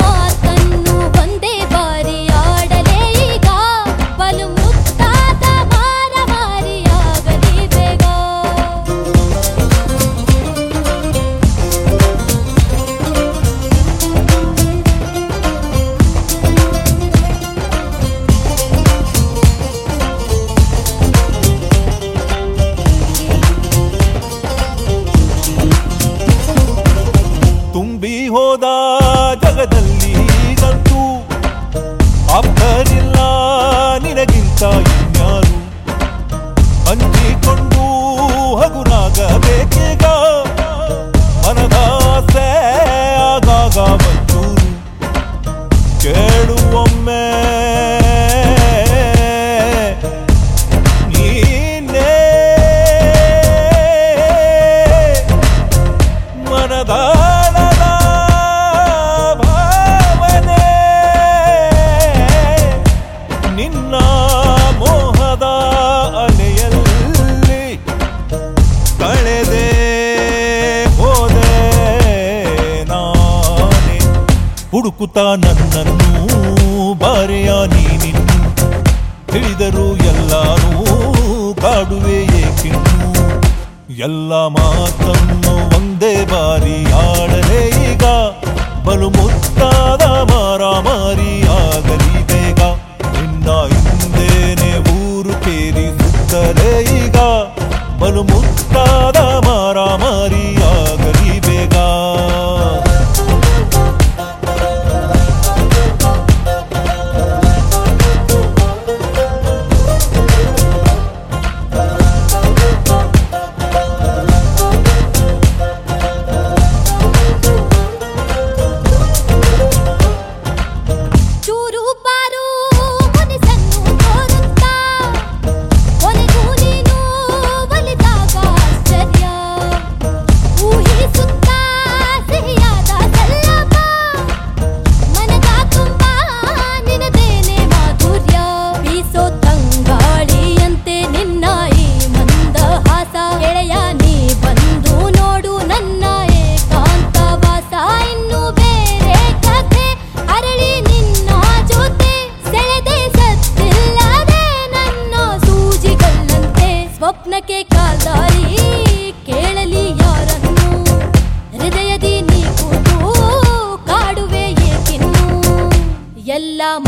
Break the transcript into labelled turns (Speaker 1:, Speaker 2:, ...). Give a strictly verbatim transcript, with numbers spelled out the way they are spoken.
Speaker 1: ಮಾತನ್ನು ಒಂದೇ ಬಾರಿ ಆಡಲೇ ಈಗ ಬಲು ಮುತ್ತಾದ ಮಾರಮಾರಿಯಾಗಲಿ ಬೇಗ.
Speaker 2: ತುಂಬಿ ಹೋದ ಜಗದಲ್ಲಿ ಗಂತು ಆಪ್ತರಿಲ್ಲ ನಿನಗಿಂತ ಇನ್ಯಾರು, ಹಂಚಿಕೊಂಡು ಹಗುರಾಗಬೇಕೀಗ ಮನದಾಸೆ ಆಗಾಗ ಬಂಚೂರು ಕೇಳುವೊಮ್ಮೆ ನೀನೇ ಮನದ ನಿನ್ನ ಮೋಹದ ಅಲೆಯಲ್ಲಿ ಕಳೆದೆ ಹೋದೆ ನಾನೇ, ಹುಡುಕುತ್ತಾ ನನ್ನನ್ನು ಬಾರೆಯ ನೀನಿನ್ನು ತಿಳಿದರು ಎಲ್ಲರೂ ಕಾಡುವೆ ಏಕಿನ್ನು. ಎಲ್ಲ ಮಾತನ್ನು ಒಂದೇ ಬಾರಿ ಆಡಲೇ ಈಗ ಬಲು ಮುತ್ತಾದ ಮಾರಾಮಾರಿಯಾಗಲಿ ಬೇಗ. ನಿನ್ನ ಹಿಂದೇನೆ ಊರು ಕೇರಿಸುತ್ತಲೇ ಈಗ ಬಲು ಮುತ್ತಾದ ಮಾರಾಮಾರಿಯಾಗಲಿ ಬೇಗ. ಸ್ವಪ್ನಕ್ಕೆ ಕಾಲ್ದಾರಿ ಕೇಳಲಿ ಯಾರನ್ನು, ಹೃದಯದಿ ನೀ ಕೂತು ಕಾಡುವೆ ಏಕಿನ್ನು. ಎಲ್ಲ